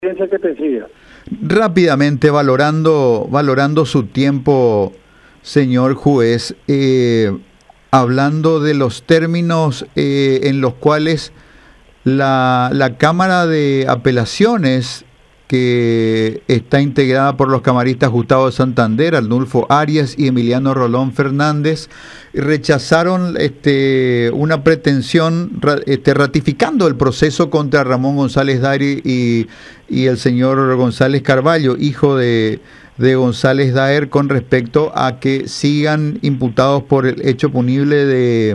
Piensa que te siga. Rápidamente, valorando su tiempo, señor juez, hablando de los términos en los cuales la Cámara de Apelaciones, que está integrada por los camaristas Gustavo de Santander, Arnulfo Arias y Emiliano Rolón Fernández, rechazaron una pretensión ratificando el proceso contra Ramón González Daer y el señor González Carballo, hijo de González Daer, con respecto a que sigan imputados por el hecho punible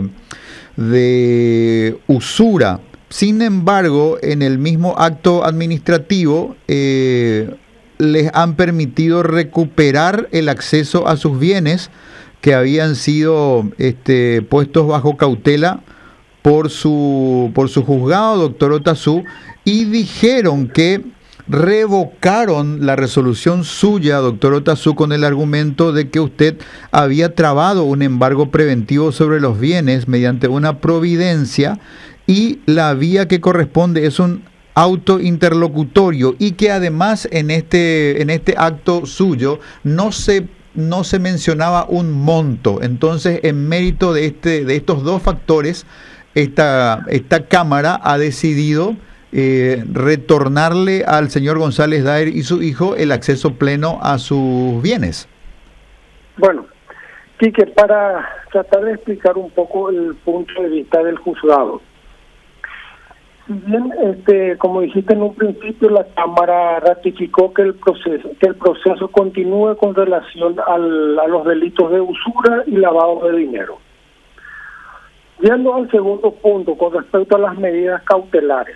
de usura. Sin embargo, en el mismo acto administrativo les han permitido recuperar el acceso a sus bienes que habían sido puestos bajo cautela por su juzgado, doctor Otazú, y dijeron que revocaron la resolución suya, doctor Otazú, con el argumento de que usted había trabado un embargo preventivo sobre los bienes mediante una providencia, y la vía que corresponde es un auto interlocutorio, y que además en este acto suyo no se mencionaba un monto. Entonces, en mérito de estos dos factores, esta Cámara ha decidido retornarle al señor González Daer y su hijo el acceso pleno a sus bienes. Bueno, Quique, para tratar de explicar un poco el punto de vista del juzgado. Si bien, como dijiste en un principio, la Cámara ratificó que el proceso continúe con relación a los delitos de usura y lavado de dinero. Yendo al segundo punto, con respecto a las medidas cautelares,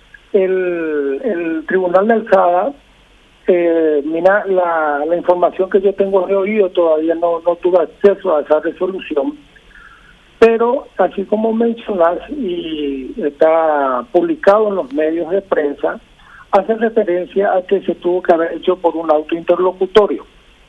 el Tribunal de Alzada, mira, la información que yo tengo de oído, todavía no tuve acceso a esa resolución, pero así como mencionas y está publicado en los medios de prensa, hace referencia a que se tuvo que haber hecho por un auto interlocutorio.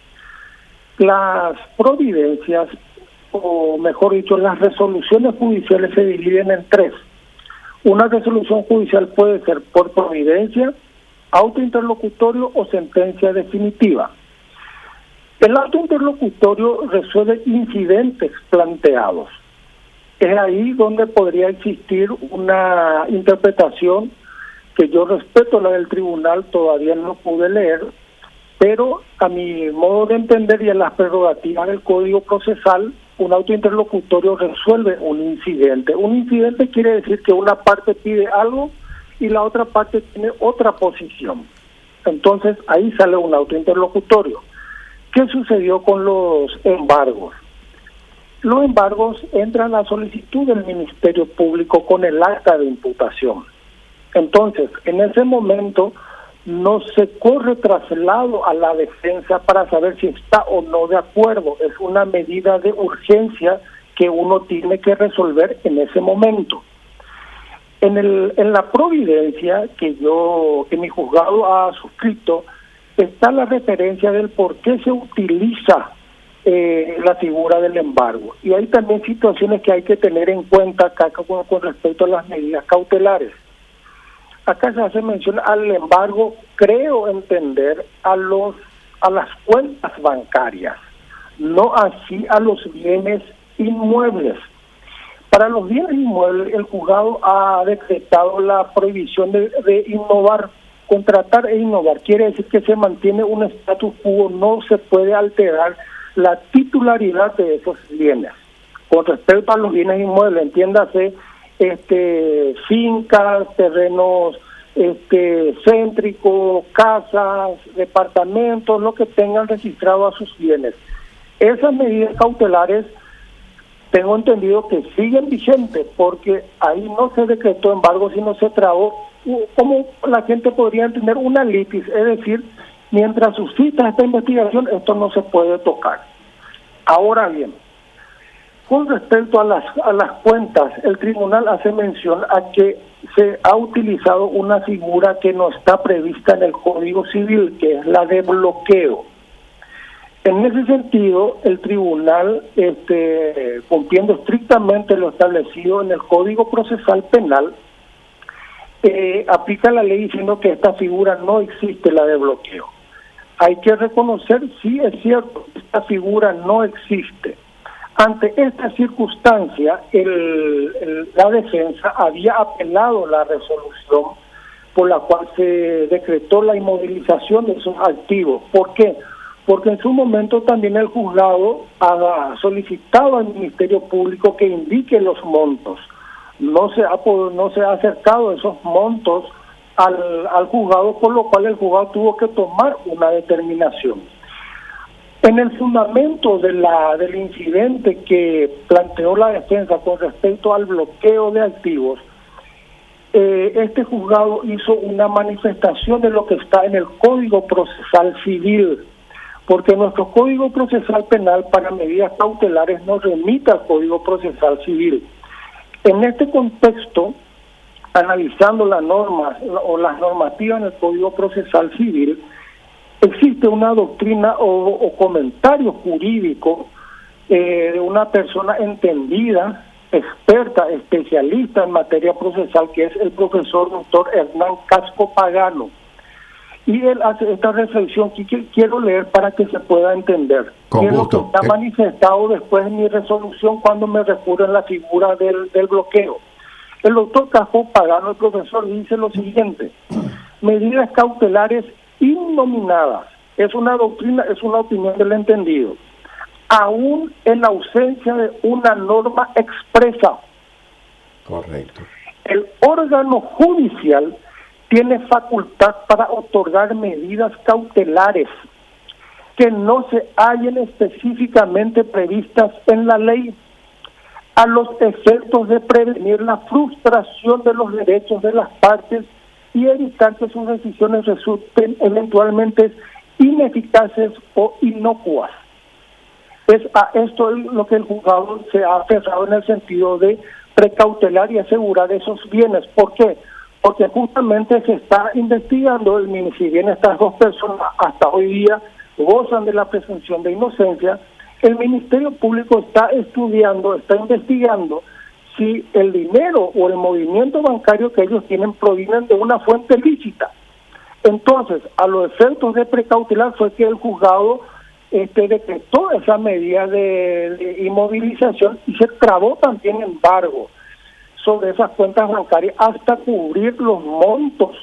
Las providencias, o mejor dicho, las resoluciones judiciales se dividen en tres. Una resolución judicial puede ser por providencia, auto interlocutorio o sentencia definitiva. El auto interlocutorio resuelve incidentes planteados. Es ahí donde podría existir una interpretación que yo respeto, la del tribunal, todavía no pude leer, pero a mi modo de entender y en las prerrogativas del Código Procesal, un auto interlocutorio resuelve un incidente. Un incidente quiere decir que una parte pide algo y la otra parte tiene otra posición. Entonces ahí sale un auto interlocutorio. ¿Qué sucedió con los embargos? Los embargos entran a solicitud del Ministerio Público con el acta de imputación. Entonces, en ese momento no se corre traslado a la defensa para saber si está o no de acuerdo. Es una medida de urgencia que uno tiene que resolver en ese momento. En la providencia que mi juzgado ha suscrito, está la referencia del por qué se utiliza la figura del embargo. Y hay también situaciones que hay que tener en cuenta acá con respecto a las medidas cautelares. Acá se hace mención al embargo, creo entender, a las cuentas bancarias, no así a los bienes inmuebles. Para los bienes inmuebles, el juzgado ha decretado la prohibición de innovar, contratar e innovar. Quiere decir que se mantiene un status quo, no se puede alterar la titularidad de esos bienes. Con respecto a los bienes inmuebles, entiéndase, fincas, terrenos céntricos, casas, departamentos, lo que tengan registrado a sus bienes. Esas medidas cautelares tengo entendido que siguen vigentes, porque ahí no se decretó embargo, sino se trabó, como la gente podría entender, una litis, es decir, mientras suscita esta investigación, esto no se puede tocar. Ahora bien, con respecto a las cuentas, el tribunal hace mención a que se ha utilizado una figura que no está prevista en el Código Civil, que es la de bloqueo. En ese sentido, el tribunal, cumpliendo estrictamente lo establecido en el Código Procesal Penal, aplica la ley diciendo que esta figura no existe, la de bloqueo. Hay que reconocer, sí es cierto, esta figura no existe. Ante esta circunstancia, la defensa había apelado la resolución por la cual se decretó la inmovilización de esos activos. ¿Por qué? Porque en su momento también el juzgado ha solicitado al Ministerio Público que indique los montos. No se ha acercado esos montos al juzgado, por lo cual el juzgado tuvo que tomar una determinación. En el fundamento del incidente que planteó la defensa con respecto al bloqueo de activos, este juzgado hizo una manifestación de lo que está en el Código Procesal Civil, porque nuestro Código Procesal Penal para medidas cautelares nos remite al Código Procesal Civil. En este contexto, analizando las normas o las normativas en el Código Procesal Civil, existe una doctrina o comentario jurídico de una persona entendida, experta, especialista en materia procesal, que es el profesor doctor Hernán Casco Pagano. Y él hace esta reflexión que quiero leer para que se pueda entender. Con gusto. Está manifestado después de mi resolución cuando me recurre en la figura del bloqueo. El doctor Casco Pagano, el profesor, dice lo siguiente: medidas cautelares innominadas, es una doctrina, es una opinión del entendido, aún en ausencia de una norma expresa. Correcto. El órgano judicial tiene facultad para otorgar medidas cautelares que no se hallen específicamente previstas en la ley, a los efectos de prevenir la frustración de los derechos de las partes y evitar que sus decisiones resulten eventualmente ineficaces o inocuas. Es a esto lo que el juzgado se ha aferrado en el sentido de precautelar y asegurar esos bienes. ¿Por qué? Porque justamente se está investigando, si bien estas dos personas hasta hoy día gozan de la presunción de inocencia, el Ministerio Público está estudiando, está investigando si el dinero o el movimiento bancario que ellos tienen provienen de una fuente lícita. Entonces, a los efectos de precautelar fue que el juzgado decretó esa medida de inmovilización y se trabó también embargo sobre esas cuentas bancarias hasta cubrir los montos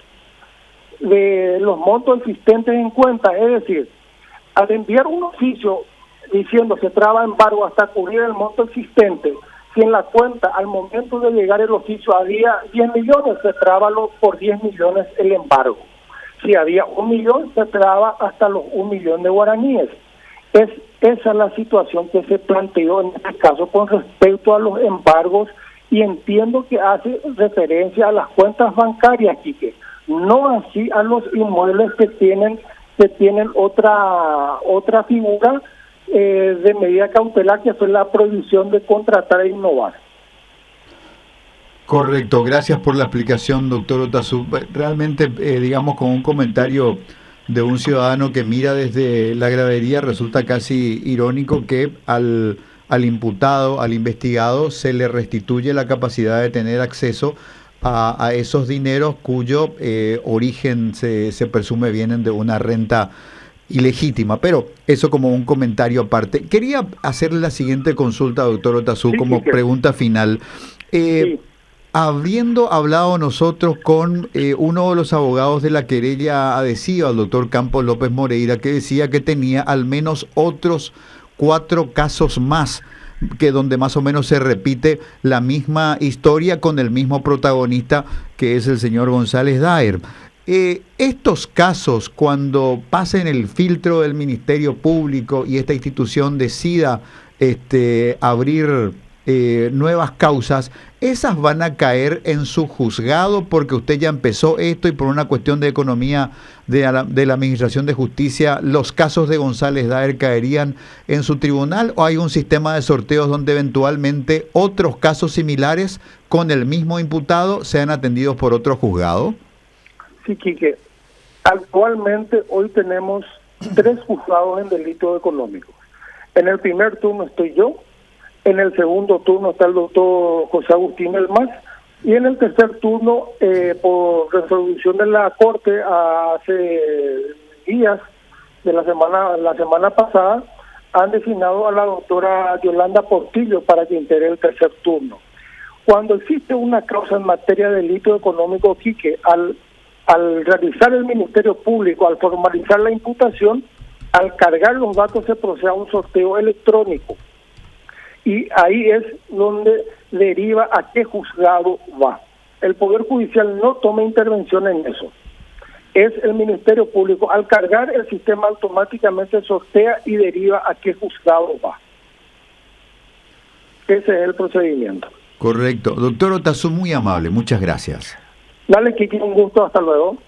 existentes en cuenta. Es decir, al enviar un oficio diciendo se traba embargo hasta cubrir el monto existente, si en la cuenta al momento de llegar el oficio había 10 millones, se traba por 10 millones el embargo. Si había 1 millón, se traba hasta los 1 millón de guaraníes. Esa es la situación que se planteó en este caso con respecto a los embargos, y entiendo que hace referencia a las cuentas bancarias, Quique, no así a los inmuebles que tienen otra figura de medida cautelar, que fue la prohibición de contratar e innovar. Correcto, gracias por la explicación, doctor Otazú. Realmente, digamos, con un comentario de un ciudadano que mira desde la gradería, resulta casi irónico que al imputado, al investigado, se le restituye la capacidad de tener acceso a esos dineros cuyo origen se presume vienen de una renta ilegítima, pero eso como un comentario aparte. Quería hacerle la siguiente consulta, doctor Otazú, como pregunta final. Sí. Habiendo hablado nosotros con uno de los abogados de la querella adhesiva, el doctor Campos López Moreira, que decía que tenía al menos otros 4 casos más, que donde más o menos se repite la misma historia con el mismo protagonista, que es el señor González Daer. Estos casos, cuando pasen el filtro del Ministerio Público y esta institución decida abrir nuevas causas, esas van a caer en su juzgado porque usted ya empezó esto y por una cuestión de economía de la Administración de Justicia, los casos de González Daer caerían en su tribunal, o hay un sistema de sorteos donde eventualmente otros casos similares con el mismo imputado sean atendidos por otro juzgado. Sí, Quique. Actualmente hoy tenemos 3 juzgados en delitos económicos. En el primer turno estoy yo, en el segundo turno está el doctor José Agustín Elmas, Y en el tercer turno, por resolución de la Corte hace días de la semana pasada, han designado a la doctora Yolanda Portillo para que integre el tercer turno. Cuando existe una causa en materia de delito económico, Quique, al realizar el Ministerio Público, al formalizar la imputación, al cargar los datos se procede a un sorteo electrónico. Y ahí es donde deriva a qué juzgado va. El Poder Judicial no toma intervención en eso. Es el Ministerio Público. Al cargar, el sistema automáticamente sortea y deriva a qué juzgado va. Ese es el procedimiento. Correcto. Doctor Otazú, muy amable. Muchas gracias. Dale, Kiki, un gusto. Hasta luego.